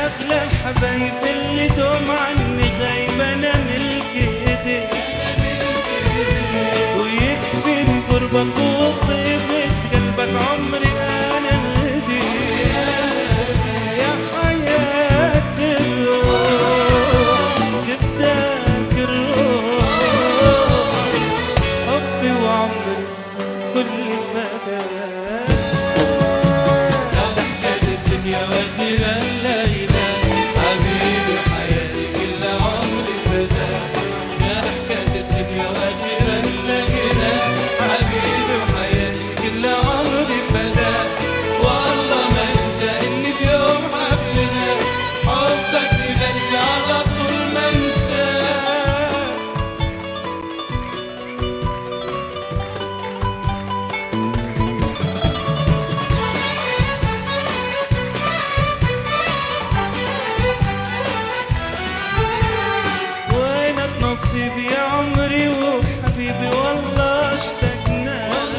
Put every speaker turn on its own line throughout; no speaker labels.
أغلى الحبايب اللي دوم عني غايب أنا ملك إيديك، ويكفي قربك وطيبة قلبك عمري أنا هديك يا حياة الروح جبتك الروح حبي وعمري كل فداك.
ضحكة الدنيا واخيرا ليلى حبيبي حياتي كل عمري فداك. ضحكة الدنيا واخيرا ليلى حبيبي حياتي كل عمري فداك. والله ما انسى اني في يوم حبنا حبك في قلبي على طول ما انساه.
وينك نصيبي يا عمري وحبيبي والله اشتقنا،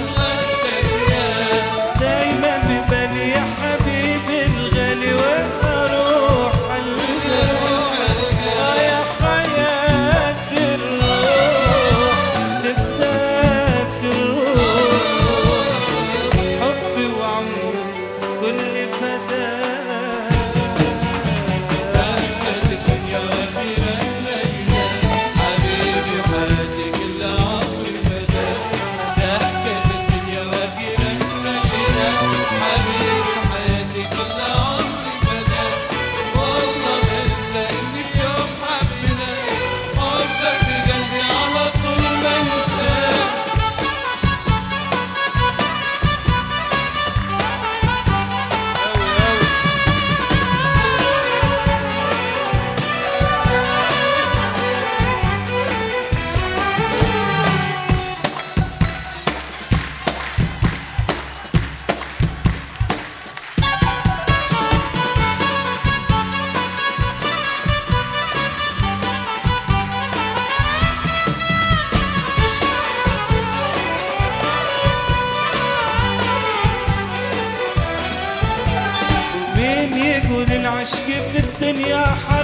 دايما ببالي يا حبيبي الغالي واروح القلب يا حياة الروح تفداك الروح حبي وعمري كل فداك.
ضحكة الدنيا واخيرا ليلى حبيبي حياتي كل عمري فداك. ضحكة الدنيا واخيرا ليلى حبيبي حياتي كل عمري فداك. والله ما انسى اني في يوم حبنا حبك في قلبي على طول ما انساه.
مين يقول العشق في الدنيا